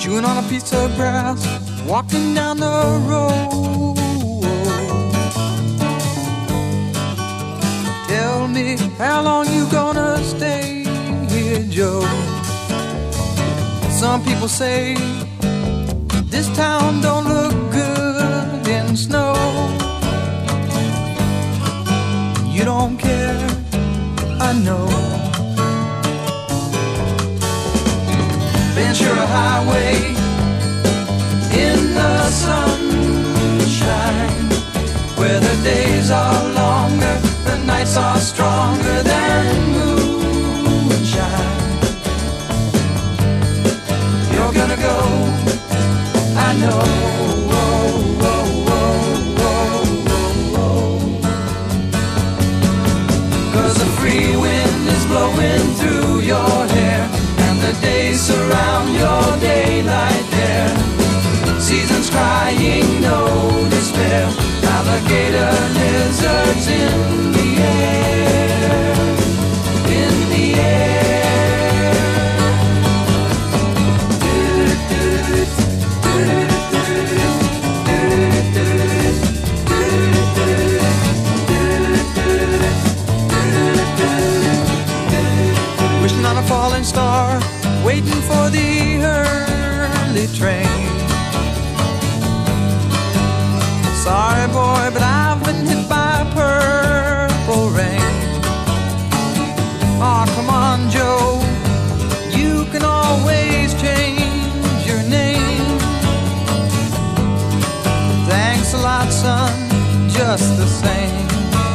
chewing on a piece of grass, walking down the road. Tell me, how long you gonna stay here, Joe? Some people say this town don't look good in snow. You don't care, I know. Ventura Highway in the sunshine, where the days are longer, the nights are stronger than moonshine. You're gonna go, I know. Cause the free wind is blowing through your hair, and the days surround your daylight there. Seasons crying, no despair. Alligator lizards in the air, in the air. Wishing on a falling star, waiting for the early train. Sorry boy, but I've been hit by purple rain. Aw, come on Joe, you can always change your name. Thanks a lot son, just the same.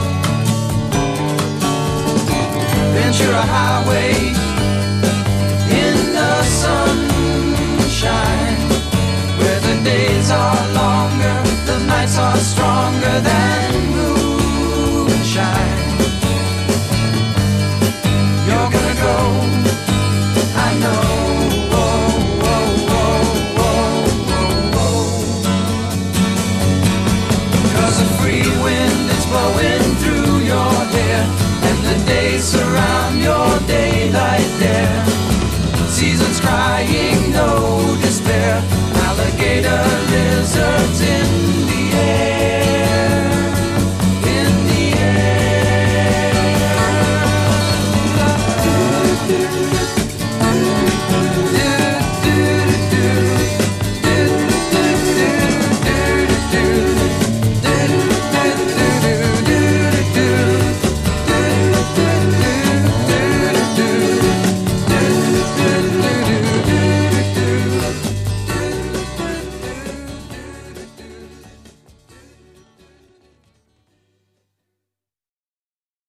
Ventura Highway in the sunshine, where the days are longer, the nights are stronger than moonshine. You're gonna go, I know. Cause the free wind is blowing through your hair, and the days surround your daylight there. Seasons crying, no despair.